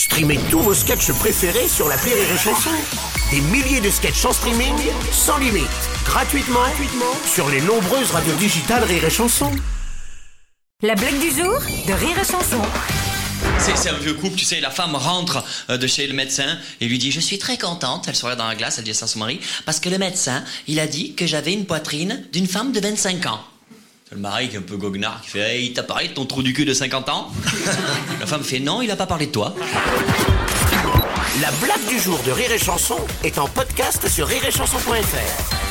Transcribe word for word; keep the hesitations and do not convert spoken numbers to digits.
Streamez tous vos sketchs préférés sur l'appli Rire et Chanson. Des milliers de sketchs en streaming, sans limite, gratuitement, gratuitement sur les nombreuses radios digitales Rire et Chanson. La blague du jour de Rire et Chanson. C'est, c'est un vieux couple, tu sais, la femme rentre de chez le médecin et lui dit « Je suis très contente », elle se regarde dans la glace, elle dit ça à son mari, parce que le médecin, il a dit que j'avais une poitrine d'une femme de vingt-cinq ans. Le mari qui est un peu goguenard, qui fait hey, « il t'a parlé de ton trou du cul de cinquante ans ?» La femme fait « Non, il a pas parlé de toi. » La blague du jour de Rire et Chanson est en podcast sur rire et chanson point f r.